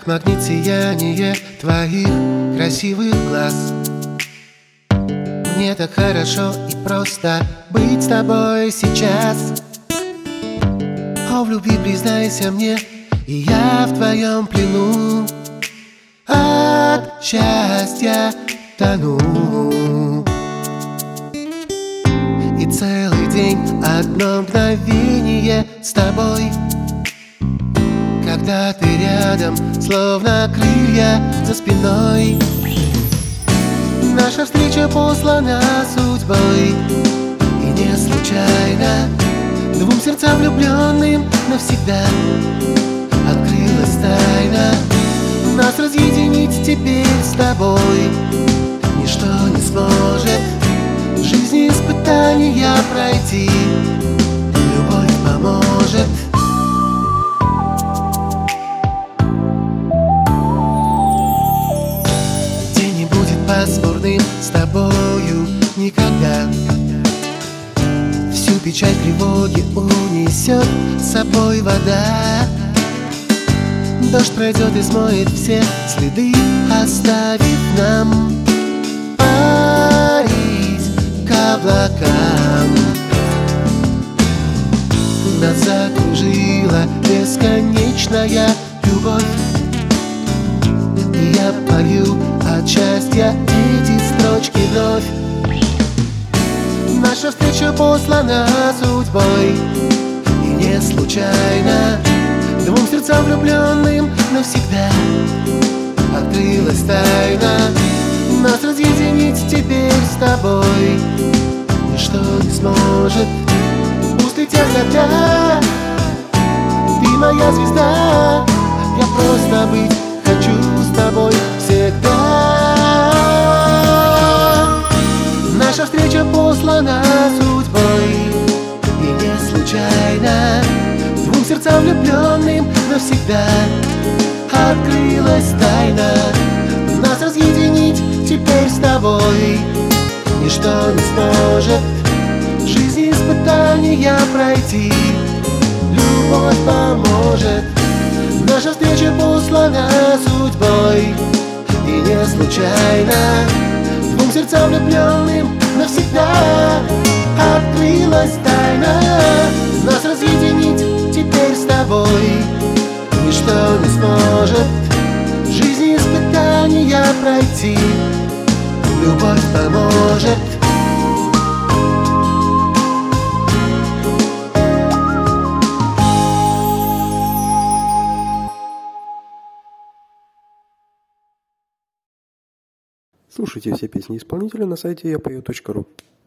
как магнит сияние твоих красивых глаз. Мне так хорошо и просто быть с тобой сейчас. О, в любви признайся мне, и я в твоем плену, от счастья тону. И целый день одно мгновение с тобой, когда ты рядом, словно крылья за спиной. Наша встреча послана судьбой, и не случайно двум сердцам влюбленным навсегда открылась тайна. Нас разъединить теперь с тобой ничто не сможет. В жизни испытания пройти любовь поможет. День не будет пасмурным с тобою никогда. Всю печаль тревоги унесет с собой вода. Дождь пройдет и смоет все следы, оставив нам парить к облакам. Нас закружила бесконечная любовь, и я пою от счастья эти строчки вновь. Наша встреча послана судьбой, и не случайно двум сердцам влюбленным навсегда открылась тайна. Нас разъединить теперь с тобой ничто не сможет. Пусть летят года, ты моя звезда, я просто быть хочу с тобой всегда. Наша встреча послана судьбой, и не случайно двум сердцам влюбленным навсегда открылась тайна. Нас разъединить теперь с тобой ничто не сможет. В жизни испытания пройти любовь поможет. Наша встреча послана судьбой, и не случайно двум сердцам влюбленным навсегда открылась тайна. Нас разъединить теперь с тобой ничто не сможет. В жизни испытания пройти любовь поможет. Слушайте все песни исполнителя на сайте yapою.ru.